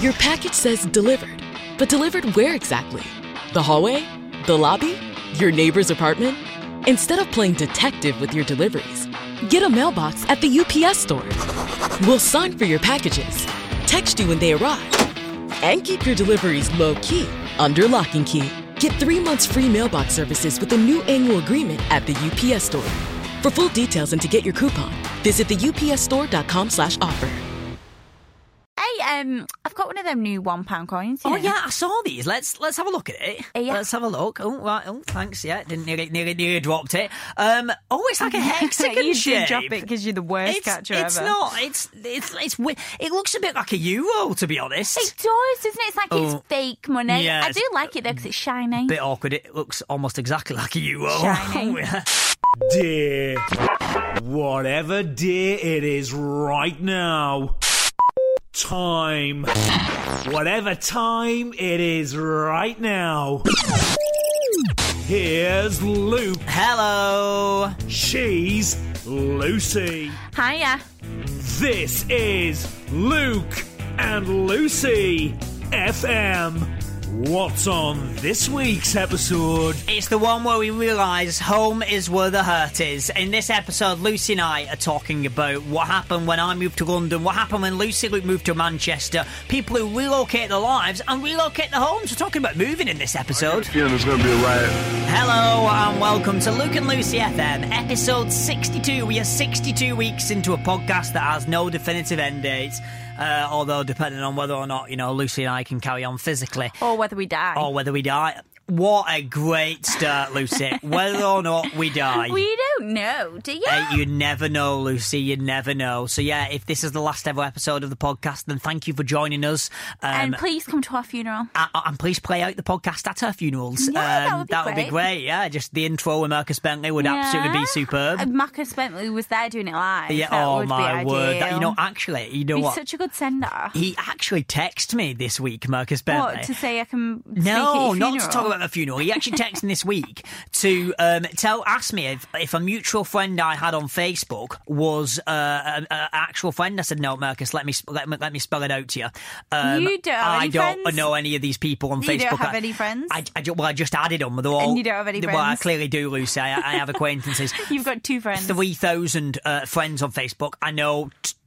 Your package says delivered, but delivered where exactly? The hallway? The lobby? Your neighbor's apartment? Instead of playing detective with your deliveries, get a mailbox at the UPS store. We'll sign for your packages, text you when they arrive, and keep your deliveries low-key under lock and key. Get 3 months free mailbox services with a new annual agreement at the UPS store. For full details and to get your coupon, visit theupsstore.com/offer. Hey, I've got one of them new £1 coins. Oh yeah, I saw these. Let's have a look at it. Yeah. Let's have a look. Oh right. Oh thanks. Yeah, didn't nearly dropped it. Oh, it's like a hexagon You shape. did drop it because you're the worst catcher it's ever. not. It looks a bit like a euro, to be honest. It does, doesn't it? It's like it's fake money. Yeah, I do like it though because it's shiny. Bit awkward. It looks almost exactly like a euro. Shiny. Yeah. Dear, whatever dear it is right now. Time. Whatever time it is right now. Here's Luke. Hello. She's Lucy. Hiya. This is Luke and Lucy FM. What's on this week's episode? It's the one where we realise home is where the hurt is. In this episode, Lucy and I are talking about what happened when I moved to London, what happened when Lucy moved to Manchester, people who relocate their lives and relocate their homes. We're talking about moving in this episode. Feeling it's gonna be a riot. Hello and welcome to Luke and Lucy FM, episode 62. We are 62 weeks into a podcast that has no definitive end date. Although, depending on whether or not, Lucy and I can carry on physically. Or whether we die. What a great start, Lucy. Whether or not we die. We don't know, do you? You never know, Lucy. You never know. So, yeah, if this is the last ever episode of the podcast, then thank you for joining us. And please come to our funeral. And please play out the podcast at our funerals. Yeah, that would be great. Yeah, just the intro with Marcus Bentley would absolutely be superb. Marcus Bentley was there doing it live. Yeah, that oh would my be word. ideal. What? He's such a good sender. He actually texted me this week, Marcus Bentley. What, to say I can speak at your No, funeral? not to talk about the funeral. He actually texted me this week to ask me if a mutual friend I had on Facebook was an actual friend. I said, no, Marcus, let me spell it out to you. You don't have any friends? I don't know any of these people on Facebook. You don't have any friends? I just added them. And you don't have any friends? Well, I clearly do, Lucy. I have acquaintances. You've got 2 friends. 3,000 friends on Facebook. I know...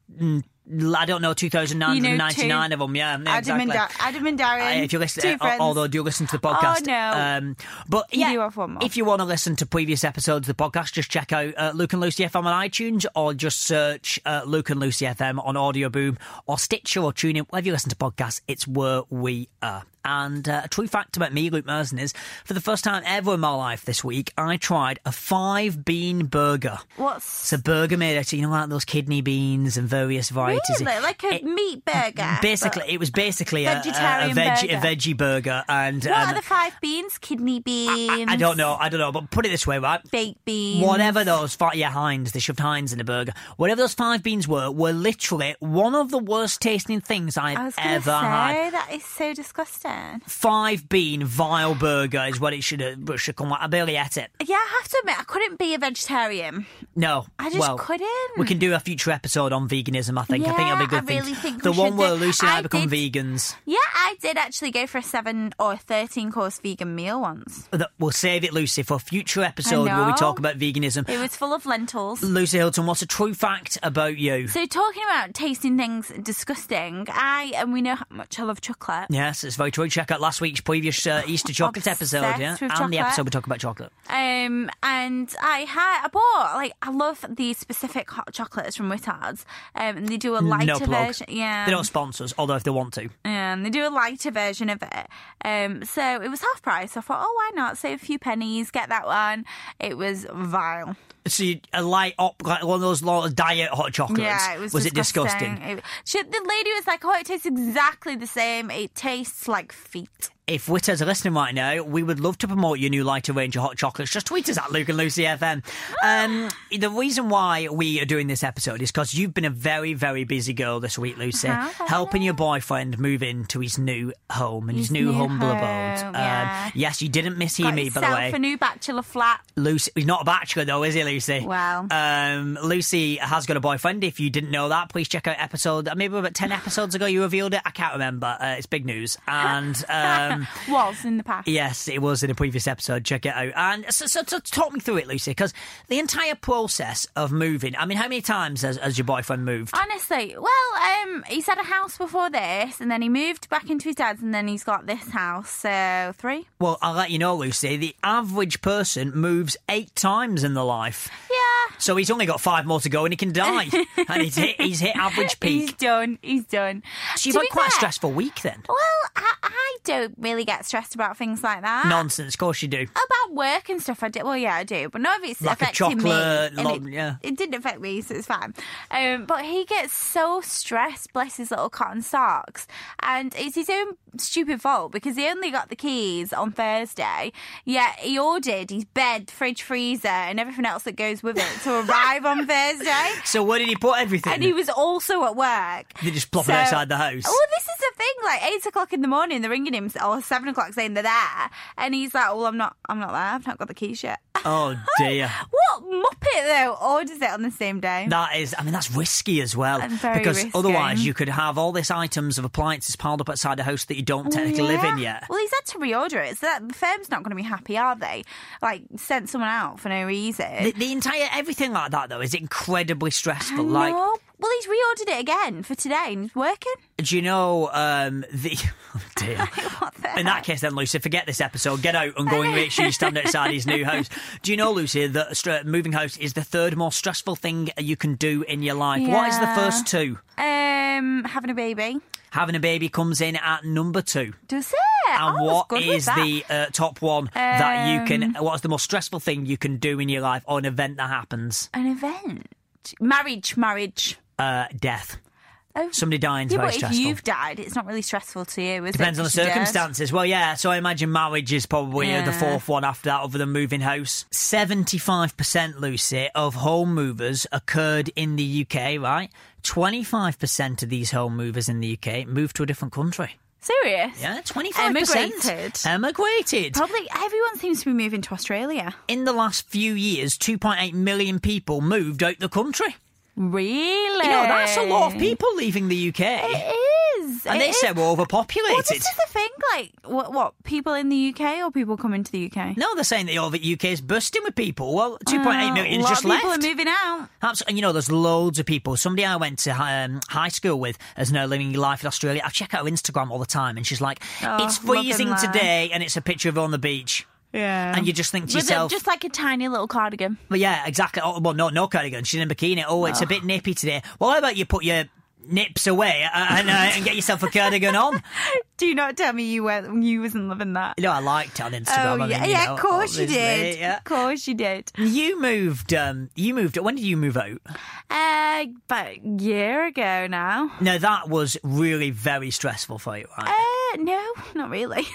I don't know 2,999 of them. Yeah, Adam and Darren. If you listen, 2 friends. although do listen to the podcast. Oh no! But you yeah, do have one more. If you want to listen to previous episodes of the podcast, just check out Luke and Lucy FM on iTunes, or just search Luke and Lucy FM on Audio Boom or Stitcher or TuneIn. Wherever you listen to podcasts, it's where we are. And a true fact about me, Luke Merson, is for the first time ever in my life this week, I tried a 5-bean burger. What's... It's a burger made out of, like those kidney beans and various varieties. Really? Like a meat burger? It was basically a veggie burger. And what are the 5 beans? Kidney beans? I don't know, but put it this way, right? Baked beans? Whatever those, Heinz, they shoved Heinz in a burger. Whatever those 5 beans were literally one of the worst tasting things I've ever had. That is so disgusting. 5-bean vile burger is what it should come like. I barely ate it. Yeah, I have to admit, I couldn't be a vegetarian. No. I just couldn't. We can do a future episode on veganism, I think. Yeah, I think it'll be a good I thing. really think the we one should where do. Lucy and I become vegans. Yeah, I did actually go for a 7 or 13 course vegan meal once. We'll save it, Lucy, for a future episode where we talk about veganism. It was full of lentils. Lucy Hilton, what's a true fact about you? So talking about tasting things disgusting, we know how much I love chocolate. Yes, it's very true. Check out last week's previous Easter chocolate episode, yeah, and the episode we talk about chocolate. And I bought I love these specific hot chocolates from Whittards. And they do a lighter version. Yeah, they don't sponsor us, although if they want to. And they do a lighter version of it. So it was half price. I thought, oh, why not? Save a few pennies, get that one. It was vile. So a light up, like one of those diet hot chocolates. Yeah, it was disgusting. The lady was like, oh, it tastes exactly the same. It tastes like feet. If Whitters are listening right now, we would love to promote your new lighter range of hot chocolates. Just tweet us at Luke and Lucy FM. The reason why we are doing this episode is because you've been a very, very busy girl this week, Lucy, helping your boyfriend move into his new home and his new humble abode. Yeah. Yes, you didn't mishear me, by the way. Got himself a new bachelor flat. Lucy, he's not a bachelor though, is he, Lucy. Wow. Lucy has got a boyfriend. If you didn't know that, please check out episode, maybe about 10 episodes ago you revealed it. I can't remember. It's big news. And Was in the past. yes, it was in a previous episode. Check it out. And so talk me through it, Lucy, because the entire process of moving, I mean, how many times has your boyfriend moved? Honestly, well, he's had a house before this, and then he moved back into his dad's, and then he's got this house, so 3. Well, I'll let you know, Lucy, the average person moves 8 times in their life. Yeah. So he's only got 5 more to go and he can die. And he's hit average peak. He's done. So you've had quite a stressful week then? Well, I don't really get stressed about things like that. Nonsense, of course you do. About work and stuff, I do. Well, yeah, I do. But not if it's Like a affecting chocolate, me. yeah. It didn't affect me, so it's fine. But he gets so stressed, bless his little cotton socks. And it's his own stupid fault because he only got the keys on Thursday, yet he ordered his bed, fridge, freezer and everything else that goes with it to arrive on Thursday. So where did he put everything? And he was also at work. They just plop it outside the house. Well, this is the thing. Like 8 o'clock in the morning, they're ringing him, or 7 o'clock saying they're there, and he's like, "Well, I'm not there. I've not got the keys yet." Oh dear. What muppet though orders it on the same day? That is, I mean, that's risky as well. And very because risky. otherwise you could have all these items of appliances piled up outside a house that you don't technically live in yet. Well, he's had to reorder it, so that the firm's not going to be happy, are they? Like, sent someone out for no reason. The entire, everything like that though is incredibly stressful. No. Like, Well, he's reordered it again for today and it's working. do you know the... Oh dear. What the In that case then, Lucy, forget this episode. Get out and go and make sure you stand outside his new house. Do you know, Lucy, that moving house is the 3rd most stressful thing you can do in your life? Yeah. What is the first 2? Having a baby. Having a baby comes in at number 2. Does it? And I was what good with is that. the top one that you can... What's the most stressful thing you can do in your life or an event that happens? An event? Marriage. Death. Oh. Somebody dying is Yeah, very but if stressful. you've died, it's not really stressful to you, is it? Depends on the 'Cause you're dead. circumstances. Well, yeah, so I imagine marriage is probably the 4th one after that, other than moving house. 75%, Lucy, of home movers occurred in the UK, right? 25% of these home movers in the UK moved to a different country. Serious? Yeah, 25%. Emigrated. Probably everyone seems to be moving to Australia. In the last few years, 2.8 million people moved out the country. Really? You know, that's a lot of people leaving the UK. It is. And It they is. said we're overpopulated. Well, this is the thing. Like, what? People in the UK or people coming to the UK? No, they're saying that the UK is bursting with people. Well, 2.8 million a lot just of people left. are moving out. And you know, there's loads of people. Somebody I went to high school with is now living life in Australia. I check out her Instagram all the time, and she's like, "It's freezing loving life." today," and it's a picture of her on the beach. Yeah. And you just think to With yourself, just like a tiny little cardigan. "Well, yeah, exactly." Oh, well, no cardigan. She's in a bikini. Oh, it's a bit nippy today. Well, how about you put your nips away and get yourself a cardigan on? Do not tell me you wasn't loving that. You know, I liked it on Instagram. Oh, I yeah, mean, you know, of course you obviously, did. yeah. Of course you did. You moved. When did you move out? About a year ago now. No, that was really very stressful for you, right? No, not really.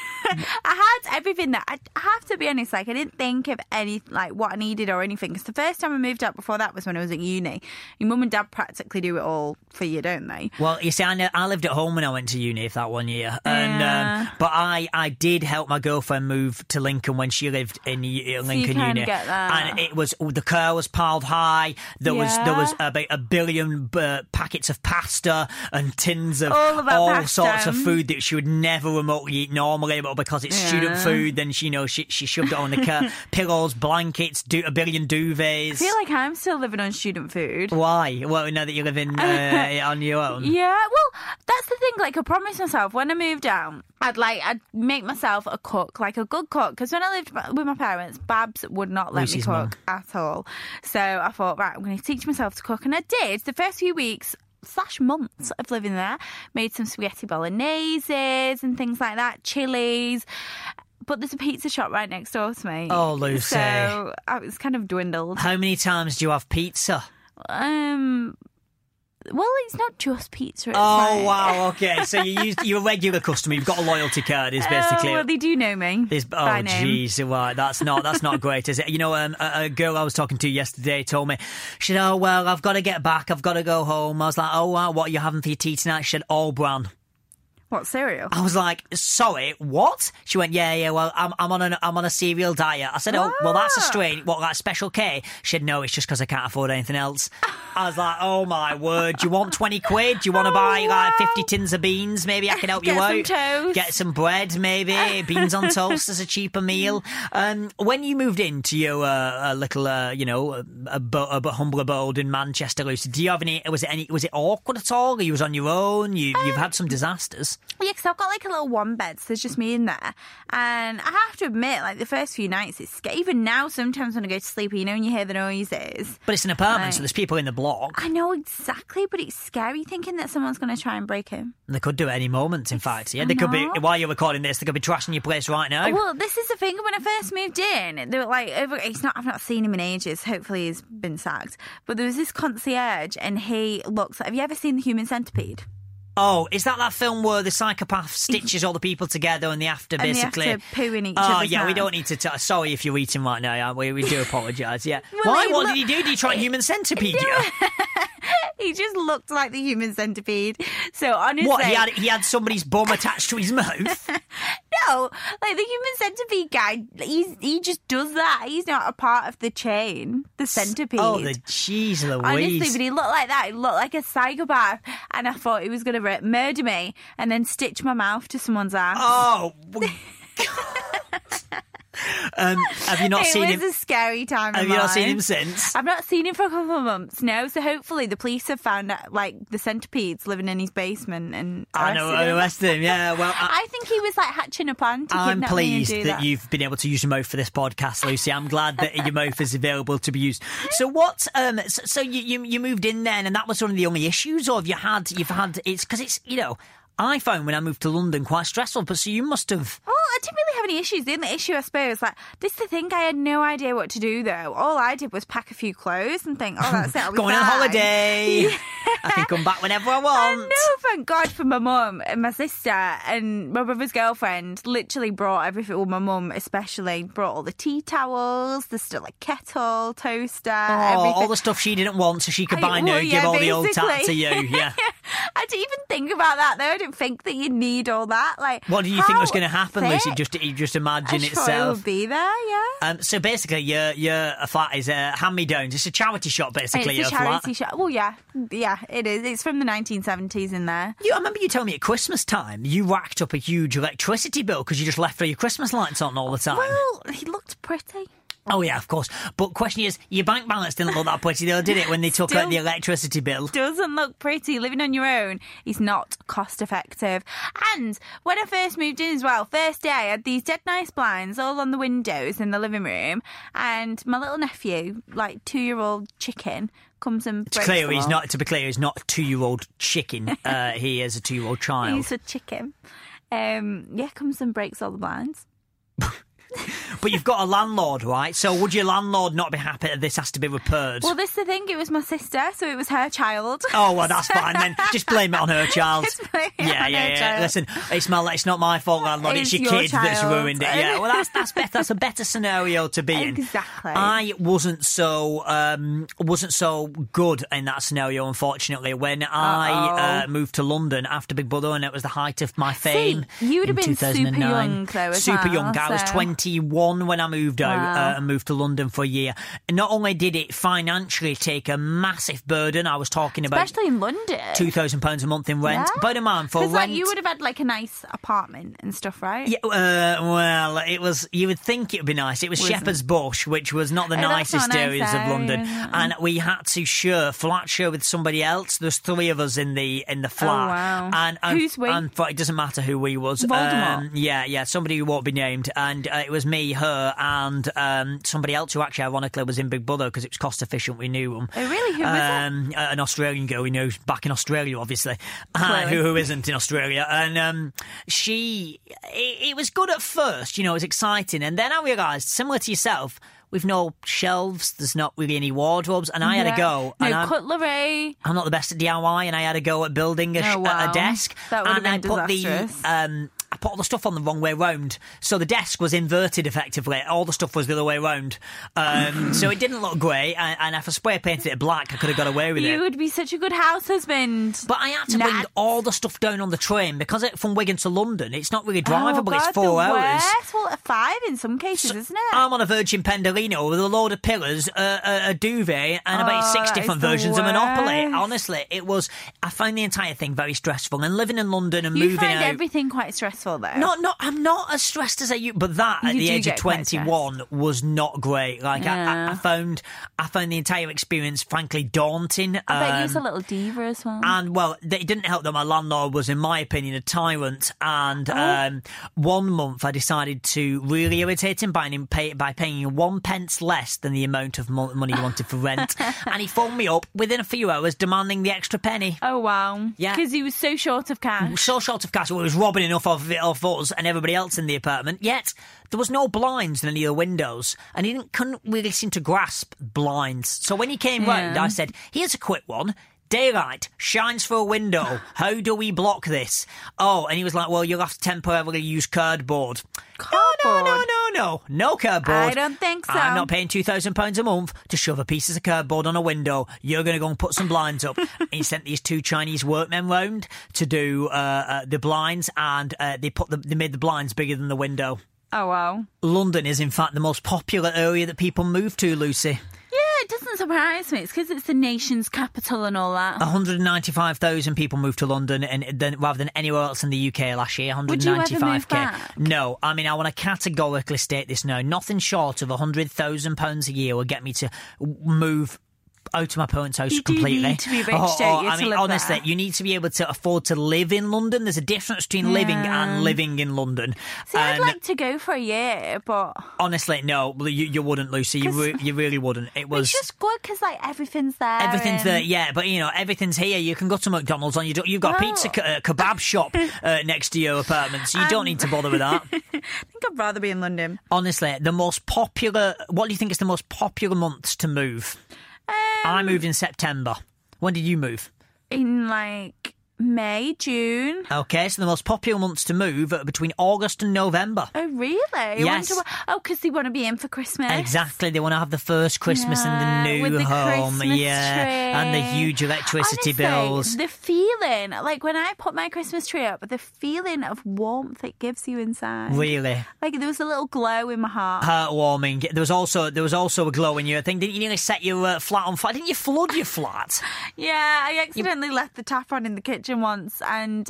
I had everything that I have to be honest. Like, I didn't think of any like what I needed or anything. Because the first time I moved out before that was when I was at uni. Your mum and dad practically do it all for you, don't they? Well, you see, I lived at home when I went to uni for that 1 year, and Yeah. but I did help my girlfriend move to Lincoln when she lived in Lincoln kind Uni, of get that. and it was the car was piled high. There was about 1 billion packets of pasta and tins of All about pasta. sorts of food that she would never remotely eat normally, but because it's student food, then she shoved it on the car. Pillows, blankets, 1 billion duvets. I feel like I'm still living on student food. Why? Well, now that you're living on your own. Yeah, well, that's the thing. Like, I promised myself when I moved out, I'd make myself a cook, like a good cook. Because when I lived with my parents, Babs would not let Lucy's me mum. cook at all. So I thought, right, I'm going to teach myself to cook, and I did. The first few weeks / months of living there, made some spaghetti bologneses and things like that, chilies. But there's a pizza shop right next door to me. Oh, Lucy. So I was kind of dwindled. How many times do you have pizza? Well, it's not just pizza. It's Oh, like- wow, okay. So you're a regular customer. You've got a loyalty card, is basically. well, they do know me. By name. Jeez, right. That's not great, is it? You know, a girl I was talking to yesterday told me, she said, "Oh, well, I've got to get back. I've got to go home." I was like, "Oh, wow, what are you having for your tea tonight?" She said, "All bran." What, cereal? I was like, sorry, what? She went, yeah, well, I'm on a cereal diet. I said, oh, well, that's a strange, what, like Special K? She said, no, it's just because I can't afford anything else. I was like, oh my word, do you want 20 quid? Do you want to buy like 50 tins of beans? Maybe I can help you out. Get some toast. Get some bread, maybe. Beans on toast as a cheaper meal. When you moved into your little, a humble abode in Manchester, Lucy, do you have any, was it awkward at all? You was on your own? You've had some disasters. Yeah, because I've got like a little one bed, so there's just me in there. And I have to admit, like the first few nights, it's scary. Even now, sometimes when I go to sleep, you know, when you hear the noises. But it's an apartment, so there's people in the block. I know exactly, but it's scary thinking that someone's going to try and break in. They could do it any moment, in fact. Yeah, they could be, while you're recording this, they could be trashing your place right now. Well, this is the thing. When I first moved in, they were like, I've not seen him in ages. Hopefully he's been sacked. But there was this concierge, and he looks like, have you ever seen The Human Centipede? Oh, is that film where the psychopath stitches all the people together and they have to basically... they have to poo in each other's yeah, we mouth. don't need to... Sorry if you're eating right now, aren't we? We do apologise, yeah. Well, why? What did he do? Did he try Human Centipede you? He just looked like the Human Centipede. So honestly... What, he had somebody's bum attached to his mouth? No, like the Human Centipede guy, he just does that. He's not a part of the chain, the centipede. Oh, the jeez Louise. Honestly, but he looked like that. He looked like a psychopath. And I thought he was going to murder me and then stitch my mouth to someone's ass. Oh, have you not seen him? It was a scary time. Have you not seen him since? I've not seen him for a couple of months, no. So hopefully the police have found out, like, the centipedes living in his basement and arrested him. Yeah, well, I think he was like hatching a plan to I'm kidnap me and pleased do that you've been able to use your mouth for this podcast, Lucy. I'm glad that your mouth is available to be used. So what? So you moved in then, and that was one of the only issues, or you've had it's because it's I found when I moved to London quite stressful, but so you must have... Oh, I didn't really have any issues. The only issue, I suppose, like, this is the thing, I had no idea what to do, though. All I did was pack a few clothes and think, oh, that's it, I'll be Going fine. on holiday. Yeah. I can come back whenever I want. I know, thank God for my mum and my sister and my brother's girlfriend literally brought everything. Well, my mum especially brought all the tea towels, the like kettle, toaster, everything. All the stuff she didn't want so she could buy new, give all the old tat to you, yeah. I didn't even think about that, though. I didn't think that you'd need all that. Like, what do you think was going to happen, Lucy? You just imagine itself. It would be there, yeah. So basically, your flat is a hand-me-downs. It's a charity shop, basically. It's a charity shop. Well, yeah, it is. It's from the 1970s in there. I remember you telling me at Christmas time you racked up a huge electricity bill because you just left all your Christmas lights on all the time. Well, he looked pretty. Oh, yeah, of course. But question is, your bank balance didn't look that pretty, though, did it, when they took out the electricity bill? Doesn't look pretty. Living on your own is not cost effective. And when I first moved in as well, first day, I had these dead nice blinds all on the windows in the living room. And my little nephew, like 2-year-old chicken, comes and breaks them all. To be clear, he's not a 2-year-old chicken. He is a 2-year-old child. He's a chicken. Comes and breaks all the blinds. But you've got a landlord, right? So would your landlord not be happy that this has to be repaired? Well, this is the thing. It was my sister, so it was her child. Oh, well, that's fine then. Just blame it on her child. Yeah. Listen, it's not my fault, landlord. It's your kid that's ruined it. Yeah, well, that's better. That's a better scenario to be in. Exactly. I wasn't so good in that scenario, unfortunately. When I moved to London after Big Brother, and it was the height of my fame. See, you'd have been super young, though. Super young. I was 21 when I moved out and moved to London for a year. And not only did it financially take a massive burden, I was talking about... Especially in London. £2,000 a month in rent. Yeah. But a man for rent... Like, you would have had like a nice apartment and stuff, right? Yeah, well, it was... You would think it would be nice. It was Shepherd's Bush, which was not the nicest areas of London. And we had to flat share with somebody else. There's 3 of us in the flat. Oh, wow. And who's we? And it doesn't matter who we was. Voldemort? Yeah, somebody who won't be named. And it was me, her, and somebody else who actually ironically was in Big Brother because it was cost efficient. We knew him. Oh, really? Who was it? An Australian girl we knew back in Australia, obviously. Who isn't in Australia. And it was good at first, it was exciting. And then I realised, similar to yourself, with no shelves, there's not really any wardrobes, and I had a go. No cutlery. I'm not the best at DIY, and I had a go at building a desk. That would have been disastrous. I put all the stuff on the wrong way round. So the desk was inverted effectively. All the stuff was the other way round. So it didn't look great. And if I spray painted it black, I could have got away with it. You would be such a good house husband. But I had to bring all the stuff down on the train because from Wigan to London, it's not really drivable. It's 4 hours. Well, 5 in some cases, isn't it? I'm on a Virgin Pendolino with a load of pillars, a duvet, and about 6 different versions of Monopoly. Honestly, I found the entire thing very stressful. And living in London and moving out. You find everything quite stressful, though. I'm not as stressed as I used, but that at the age of 21 was not great. Like I found the entire experience frankly daunting. I bet you was a little diva as well. And well, it didn't help that my landlord was, in my opinion, a tyrant. And 1 month I decided to really irritate him by paying him 1 pence less than the amount of money he wanted for rent. And he phoned me up within a few hours demanding the extra penny. Oh wow! Yeah, because he was so short of cash. So short of cash, well, he was robbing enough of it off us and everybody else in the apartment. Yet there was no blinds in any of the windows, and he couldn't really seem to grasp blinds. So when he came round, I said, "Here's a quick one. Daylight shines through a window. How do we block this?" Oh, and he was like, "Well, you'll have to temporarily use cardboard." No cardboard. I don't think so. I'm not paying £2,000 a month to shove a piece of cardboard on a window. You're going to go and put some blinds up. And he sent these 2 Chinese workmen round to do the blinds, and they made the blinds bigger than the window. Oh wow! London is in fact the most popular area that people move to, Lucy. Yeah, it doesn't surprise me. It's because it's the nation's capital and all that. 195,000 people moved to London rather than anywhere else in the UK last year. 195k. Would you ever move back? No, I mean, I want to categorically state this now. Nothing short of £100,000 a year will get me to move out of my parents' house completely. You do need to be rich, don't you, I mean, honestly, there. you need to be able to afford to live in London. There's a difference between living and living in London. See, I'd like to go for a year, but honestly, no, you wouldn't, Lucy. You really wouldn't. It's just good because everything's there. Everything's there, yeah. But everything's here. You can go to McDonald's and you've got a pizza kebab shop next to your apartment, so you don't need to bother with that. I think I'd rather be in London. Honestly, the most popular. What do you think is the most popular months to move? I moved in September. When did you move? In May, June. Okay, so the most popular months to move are between August and November. Oh, really? Yes. Because they want to be in for Christmas. Exactly. They want to have the first Christmas in the new with the home. Christmas tree. And the huge electricity bills. The feeling, when I put my Christmas tree up, the feeling of warmth it gives you inside. Really? There was a little glow in my heart. Heartwarming. There was also a glow in your thing. Didn't you nearly set your flat on fire? Didn't you flood your flat? Yeah, I accidentally left the tap on in the kitchen once, and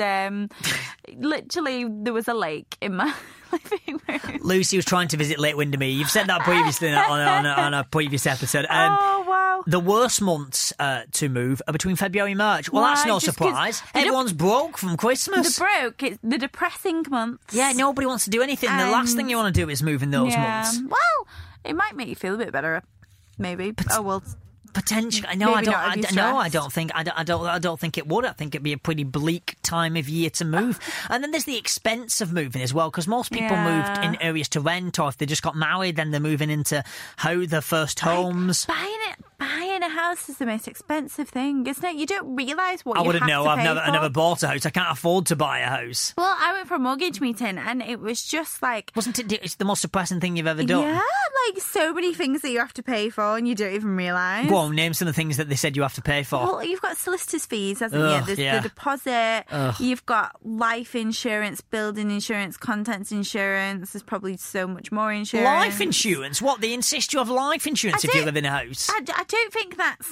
literally there was a lake in my living room. Lucy was trying to visit Lake Windermere. You've said that previously on a previous episode. Oh wow! The worst months to move are between February and March. Well, that's no surprise. Everyone's broke from Christmas. It's the depressing months. Yeah, nobody wants to do anything. The last thing you want to do is move in those months. Well, it might make you feel a bit better, maybe. Potentially, no, I don't think it would. I think it'd be a pretty bleak time of year to move. And then there's the expense of moving as well, because most people moved in areas to rent, or if they just got married, then they're moving into their first homes. Buying a house is the most expensive thing, isn't it? You don't realise what you have to pay for. I never bought a house. I can't afford to buy a house. Well, I went for a mortgage meeting, and it was just wasn't it? It's the most depressing thing you've ever done. Yeah, so many things that you have to pay for, and you don't even realise. Go on, name some of the things that they said you have to pay for. Well, you've got solicitors' fees, haven't you? There's the deposit. You've got life insurance, building insurance, contents insurance. There's probably so much more insurance. Life insurance? What? They insist you have life insurance if you live in a house? I don't think that's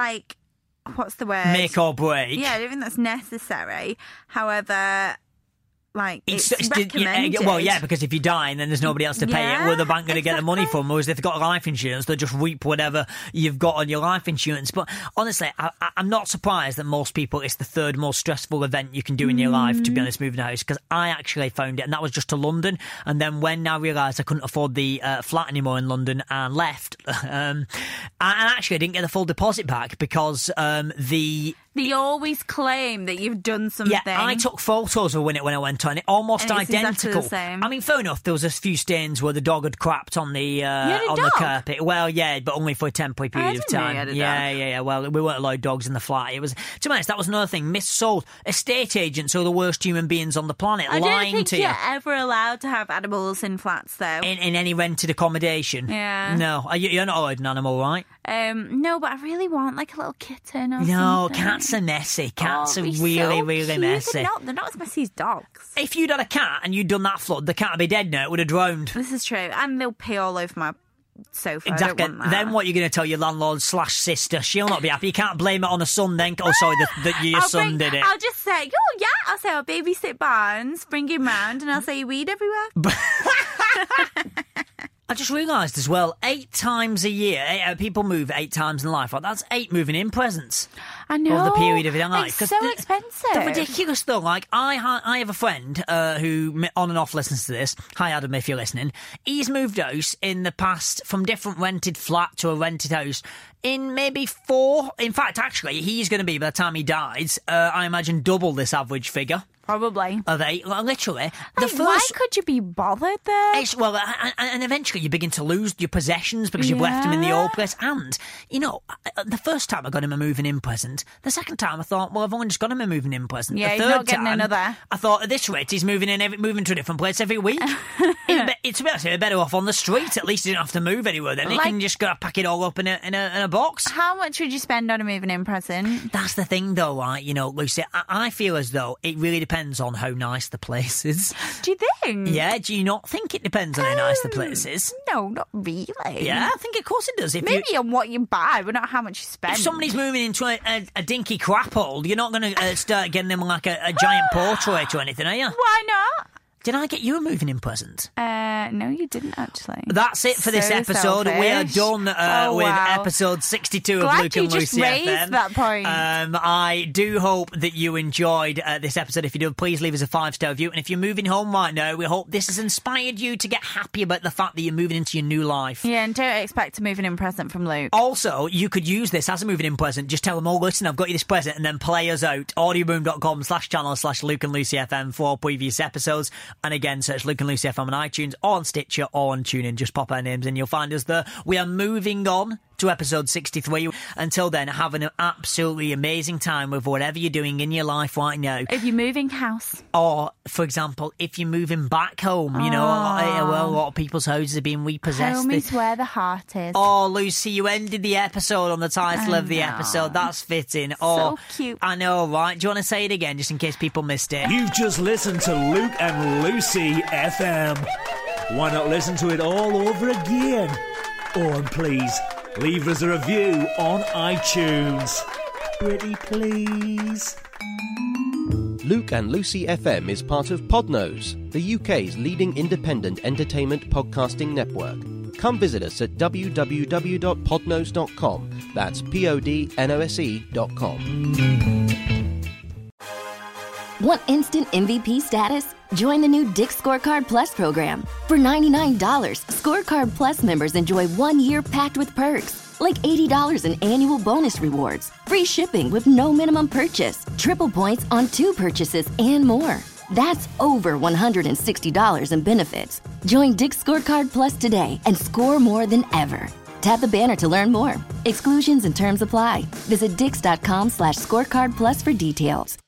what's the word? Make or break. Yeah, I don't think that's necessary. However, it's recommended. Well, yeah, because if you die and then there's nobody else to pay it, where the bank going to get the money from? Whereas if they've got life insurance, they'll just reap whatever you've got on your life insurance. But honestly, I'm not surprised that most people, it's the third most stressful event you can do in your life, to be honest, moving a house, because I actually found it, and that was just to London. And then when I realised I couldn't afford the flat anymore in London and left, and actually I didn't get the full deposit back because the They always claim that you've done something. Yeah, I took photos of when I went on it, almost And it's identical. exactly the same. I mean, fair enough, there was a few stains where the dog had crapped on the had a the dog? carpet. Well, yeah, but only for a temporary period of didn't know time. you had a Yeah. Well, we weren't allowed dogs in the flat. It was, to be honest, that was another thing. Missold. Estate agents are the worst human beings on the planet, I lying don't think to you're you. ever allowed to have animals in flats, though. In any rented accommodation. Yeah. No, you're not allowed an animal, right? No, but I really want like a little kitten or No, something. cats are messy. Cats are it'd be really, so really cute. messy. They're not as messy as dogs. If you'd had a cat and you'd done that flood, the cat would be dead now. It would have drowned. This is true. And they'll pee all over my sofa. Exactly. I don't want that. Then what you're going to tell your landlord/sister? She'll not be happy. You can't blame it on a son then. Oh, sorry, that your son did it. I'll just say, oh yeah, I'll say I'll babysit Barnes, bring him round, and I'll say you weed everywhere. I just realised as well, 8 times a year, people move 8 times in life. Right? That's 8 moving in presents. I know. Over the period of their life. It's 'Cause so expensive. They're ridiculous though. Like, I have a friend who on and off listens to this. Hi Adam, if you're listening. He's moved house in the past from different rented flat to a rented house in maybe 4. In fact, actually, he's going to be, by the time he dies, I imagine double this average figure. Probably. Of 8, like, literally. Like, why could you be bothered though? Well, and eventually you begin to lose your possessions because you've left them in the old place. And, you know, the first time I got him a moving-in present, the second time I thought, well, I've only just got him a moving-in present. Yeah, the he's third not getting time, another. I thought, at this rate, he's moving to a different place every week. It's better off on the street. At least he didn't have to move anywhere then. He can just go pack it all up in a box. How much would you spend on a moving-in present? That's the thing, though, right? You know, Lucy, I feel as though it really depends on how nice the place is. Do you think? Yeah, do you not think it depends on how nice the place is? No, not really. Yeah, I think of course it does. Maybe on what you buy, but not how much you spend. If somebody's moving into a dinky crap hole, you're not going to start getting them like a giant portrait or anything, are you? Why not? Did I get you a moving-in present? No, you didn't actually. That's it for this So episode. selfish. We are done with wow. episode 62 Glad of Luke you and just Lucy raised FM. that point. I do hope that you enjoyed this episode. If you do, please leave us a 5-star review. And if you're moving home right now, we hope this has inspired you to get happy about the fact that you're moving into your new life. Yeah, and don't expect a moving-in present from Luke. Also, you could use this as a moving-in present. Just tell them, oh, listen, I've got you this present, and then play us out. audioboom.com/channel/Luke and Lucy FM for previous episodes. And again, search Luke and Lucy FM on iTunes or on Stitcher or on TuneIn. Just pop our names in, you'll find us there. We are moving on to episode 63. Until then, have an absolutely amazing time with whatever you're doing in your life right now. If you're moving house. Or, for example, if you're moving back home, you know, a lot of people's houses are being repossessed. Home is where the heart is. Oh, Lucy, you ended the episode on the title of the episode. That's fitting. Oh, so cute. I know, right? Do you want to say it again, just in case people missed it? You've just listened to Luke and Lucy FM. Why not listen to it all over again? Oh, and please, leave us a review on iTunes. Pretty please. Luke and Lucy FM is part of Podnose, the UK's leading independent entertainment podcasting network. Come visit us at www.podnose.com. That's podnose.com. Want instant MVP status? Join the new Dick's Scorecard Plus program. For $99, Scorecard Plus members enjoy 1 year packed with perks, like $80 in annual bonus rewards, free shipping with no minimum purchase, triple points on 2 purchases, and more. That's over $160 in benefits. Join Dick's Scorecard Plus today and score more than ever. Tap the banner to learn more. Exclusions and terms apply. Visit dix.com/scorecard plus for details.